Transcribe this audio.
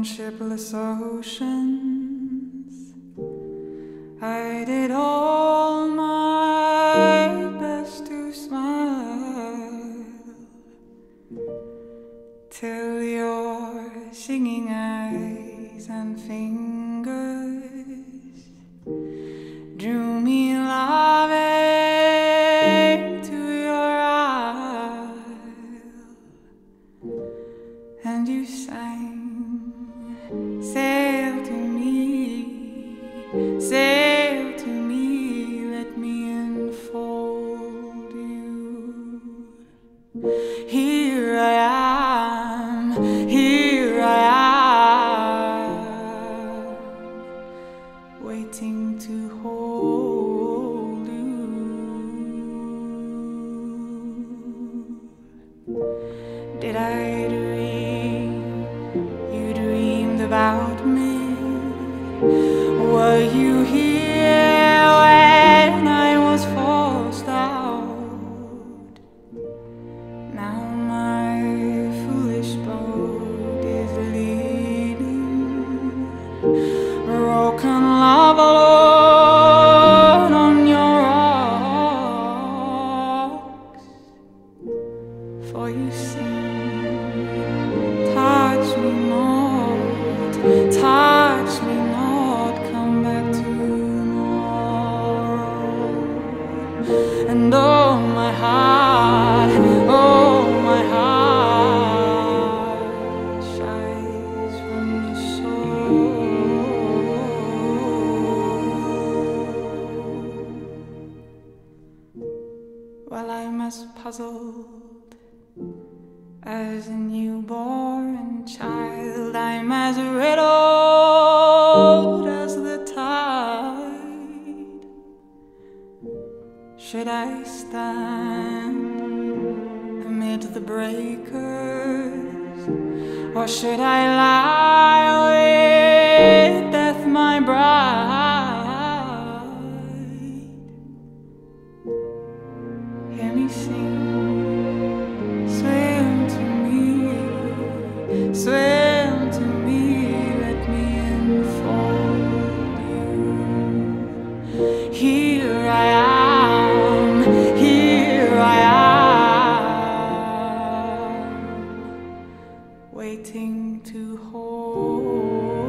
on shipless oceans. I did all my best to smile till your singing eyes and fingers drew me loving to your isle, and you sang, sail to me, sail to me, let me enfold you. Here I am, here I am, waiting to hold you. Did I dream you dreamed about me? Were you here when I was forced out? Now my foolish boat is leaning, broken love alone on your rocks. For you sing, touch me not, touch me not, come back tomorrow. And oh my heart shies from the soul. Well, I'm as puzzled as a newborn child, I'm as riddled as the tide. Should I stand amid the breakers, or should I lie with death my bride? Hear me sing, swim to me, let me enfold you. Here I am, waiting to hold